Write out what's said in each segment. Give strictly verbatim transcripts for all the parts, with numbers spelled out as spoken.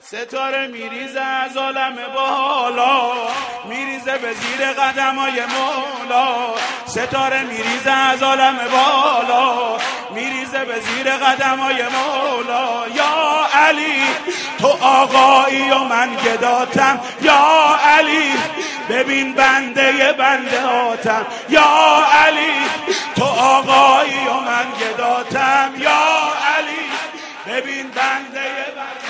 ستاره میریزه از عالم بالا، میریزه به زیر قدمای مولا. ستاره میریزه از عالم بالا، میریزه به زیر قدمای مولا. یا علی تو آقایی و من گداتم، یا علی ببین بنده بنده هاتم. یا علی تو آقایی و من گداتم، یا علی ببین بنده بنده.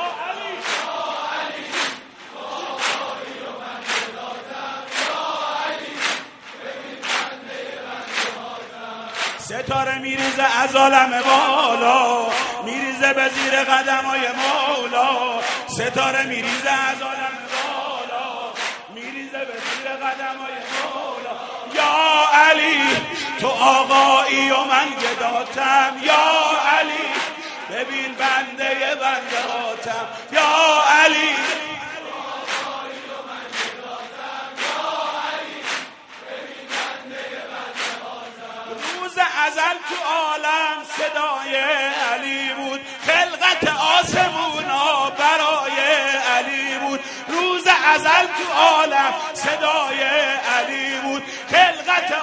ستاره میریزه از عالم بالا، میریزه به زیر قدمای مولا. ستاره میریزه از عالم بالا، میریزه به زیر قدمای مولا. یا علی تو آقایی و من گداتم، یا علی ببین بنده بنده هاتم. یا علی ازل تو عالم صدای علی بود، خلقت آسمونا برای علی بود. روز ازل تو عالم صدای علی بود، خلقت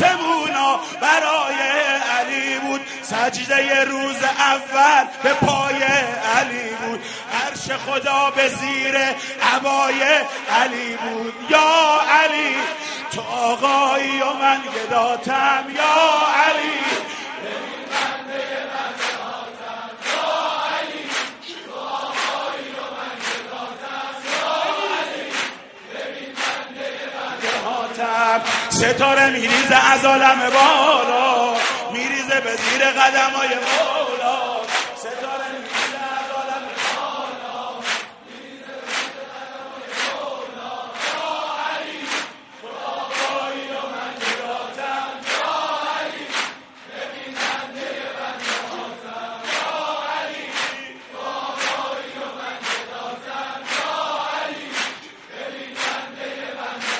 آسمونا برای علی بود. سجده روز اول به پای علی بود، عرش خدا به زیر عبای علی بود. یا علی تو آقایی و من گداتم، یا علی ببین بنده بنده هاتم. یا علی تو آقایی و من گداتم، یا علی ببین بنده بنده هاتم. ستاره میریزه از عالم بالا، میریزه به زیر قدمای مولا. ستاره میریزه از عالم بالا، میریزه به زیر قدمای مولا. یا علی تو آقایی و من گداتم، یا علی ببین بنده بنده هاتم. یا علی تو آقایی و من گداتم، یا علی ببین بنده بنده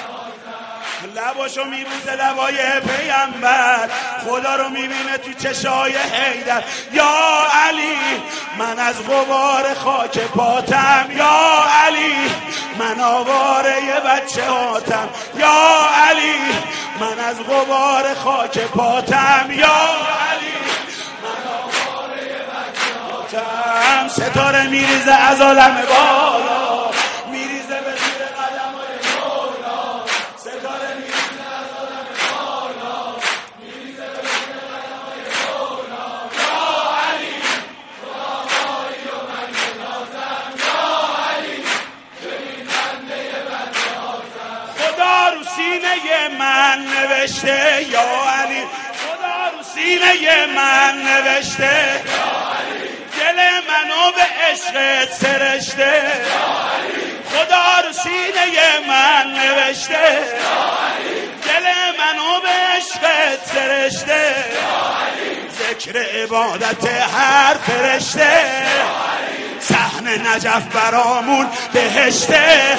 هاتم. لباشو میبوسه لبای پیامبر، خدا رو میبینه تو چشای حیدر. یا علی من از غبار خاک پاتم، یا علی من آواره یه بچه هاتم. یا علی من از غبار خاک پاتم، یا علی من آواره یه بچه هاتم. ستاره میریزه از عالم بالا، میریزه به زیر قدمای مولا. ستاره میریزه از عالم بالا، میریزه به زیر قدمای مولا. یا علی تو آقایی و من گداتم، یا علی ببین بنده بنده هاتم. خدا رو سینه من نوشته، یا علی خدا رو سینه من نوشته. دل منو به عشقت سرشته، خدا رو سینه من نوشته. دل منو به عشقت سرشته، ذکر عبادت هر فرشته. صحن نجف برامون بهشته.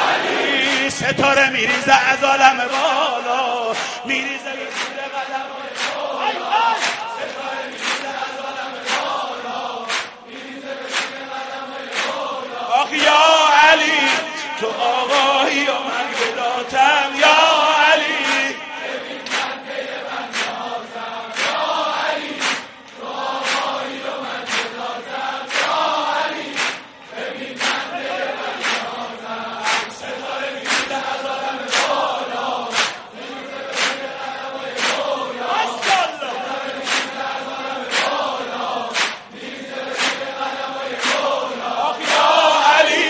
ستاره میریزه از عالم بالا، میریزه به زیر قدمای مولا. ستاره میریزه از عالم بالا، میریزه به زیر قدمای مولا. آخ یا علی تو آقایی و من گداتم، یا علی ببین بنده بنده هاتم. یا علی تو آقایی و من گداتم، یا علی ببین بنده بنده هاتم. ستاره میریزه از عالم بالا، میریزه به زیر قدمای مولا. ستاره میریزه از عالم بالا، میریزه به زیر قدمای مولا. آخ یا علی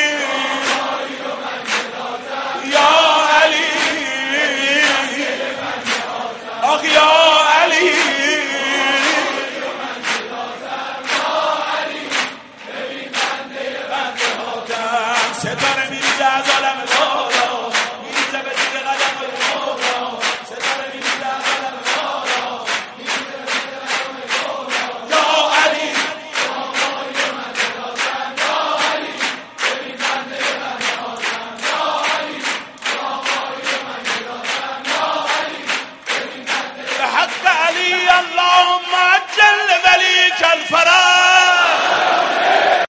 یا علی، آخ یا علی ببین بنده بنده هاتم. ستاره میریزه از